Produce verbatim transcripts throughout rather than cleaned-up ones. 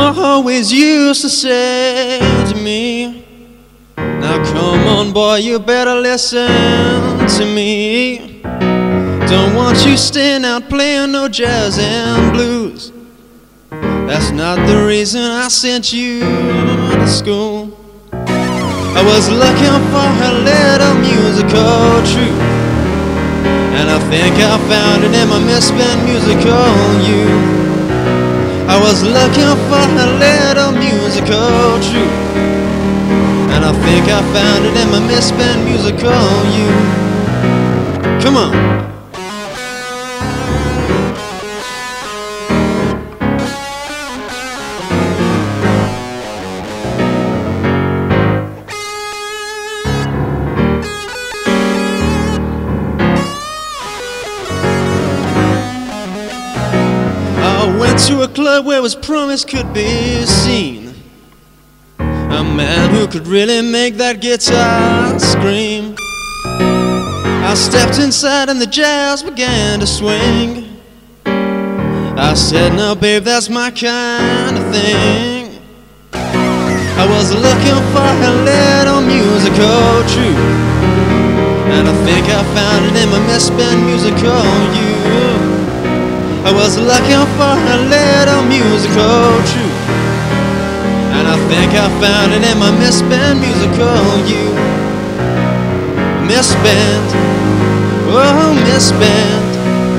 always used to say to me, now come on boy, you better listen to me. Don't want you staying out playing no jazz and blues. That's not the reason I sent you to school. I was looking for a little musical truth, and I think I found it in my misspent musical youth. I was looking for a little musical truth, and I think I found it in my misspent musical youth. Come on. I went to a club where was promise could be seen, a man who could really make that guitar scream. I stepped inside and the jazz began to swing. I said, now babe, that's my kind of thing. I was looking for a little musical truth, and I think I found it in my misspent musical youth. I was looking for a little musical truth, and I think I found it in my misspent musical youth. Misspent, oh misspent,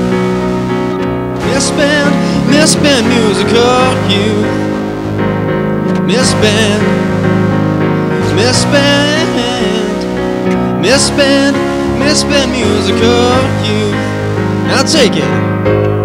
misspent, misspent musical youth. Misspent, misspent, misspent, misspent musical youth. Now take it.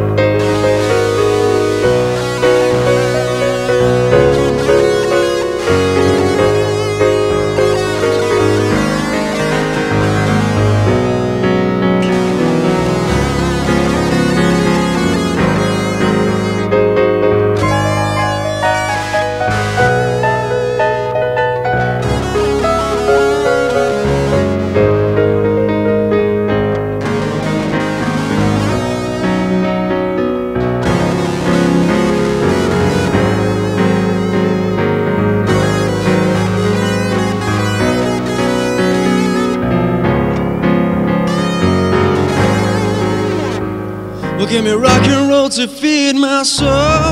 Well, give me rock and roll to feed my soul.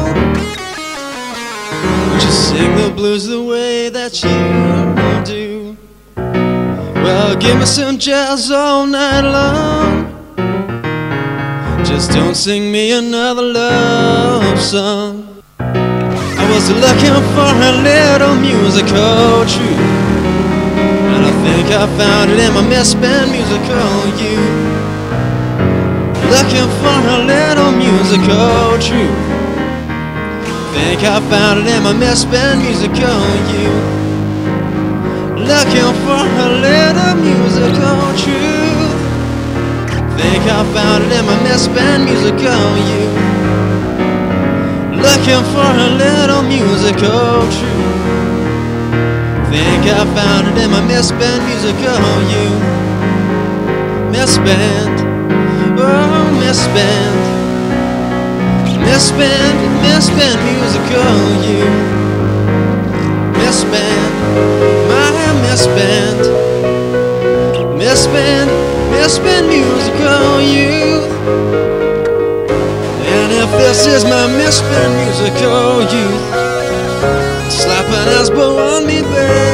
Would you sing the blues the way that you do? Well, give me some jazz all night long. Just don't sing me another love song. I was looking for a little musical truth, and I think I found it in my misspent musical youth. Looking for a little musical truth, think I found it in my misspent musical youth. Looking for a little musical truth, think I found it in my misspent musical youth. Looking for a little musical truth, think I found it in my misspent musical youth. Misspent, oh misspent, misspent, misspent musical youth. Misspent, my misspent, misspent, misspent musical youth. And if this is my misspent musical youth, slap an elbow on me, baby.